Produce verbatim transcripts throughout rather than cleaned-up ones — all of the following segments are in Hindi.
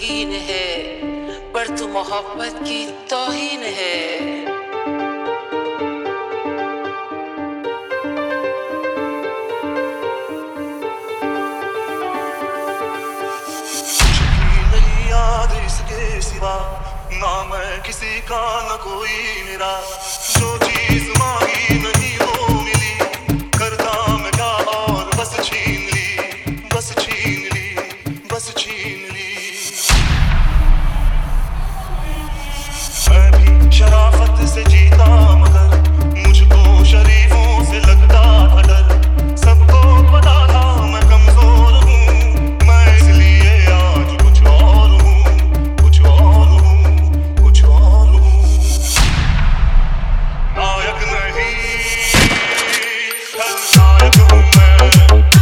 यकीन है, पर तू मोहब्बत की तौहीन है। याद इसके सिवा ना मैं किसी का न कोई मेरा, जो चीज मांगी नहीं वो मिली, करता मैं क्या और बस छीन ली, बस छीन ली, बस छीन ली। मैं भी शराफत से जीता मगर मुझको शरीफों से लगता था डर, सबको पता था मैं कमजोर हूँ, मैं इसलिए आज कुछ और हूँ, कुछ और हूँ, कुछ और हूँ। नायक नहीं खलनायक हूँ मैं,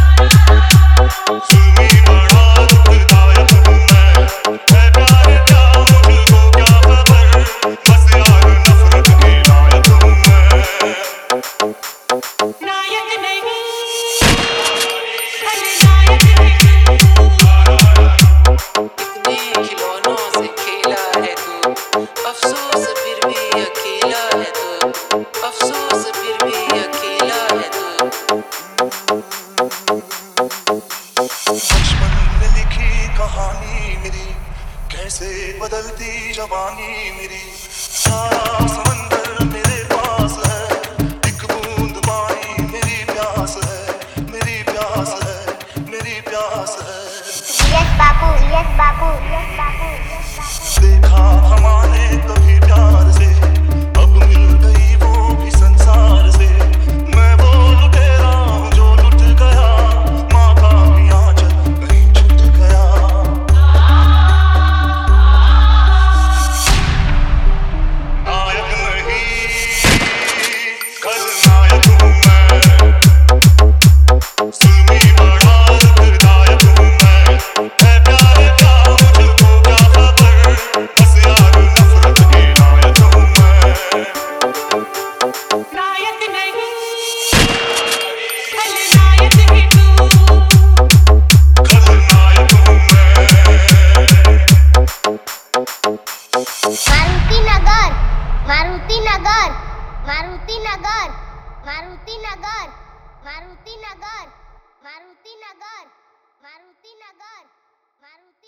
जुल्मी बड़ा दुखदायक हूँ मैं, है प्यार क्या मुझको क्या खबर, बस यार नफरत के लायक हूँ मैं। नायक नहीं खलनायक है तू, इतने खिलौनों से खेला है तू, अफसोस फिर भी अकेला है तू, अफसोस फिर भी अकेला है तू। बचपन में लिखी कहानी मेरी, कैसे बदलती जवानी मेरी, सारा समंदर मेरे पास है, एक बूंद पानी मेरी प्यास है, मेरी प्यास है, मेरी प्यास है। Yes Bapu, yes Bapu, yes Bapu, yes Bapu. देखा हमारे कभी प्यार से, अब मिल गई वो भी संसार से, मैं वो लुटेरा हूँ जो लुट गया, माँ का भी आंचल कहीं छूट गया। नायक नहीं खलनायक हूँ मैं, जुल्मी बड़ा दुखदायक हूँ मैं, है प्यार क्या मुझको क्या खबर, बस यार नफरत के लायक हूँ मैं। नायक नहीं खलनायक है तू, खलनायक हूँ मैं। मारुति नगर, मारुति नगर, मारुति नगर, मारुति नगर, मारुति नगर, मारुति नगर, मारुति नगर, मारुति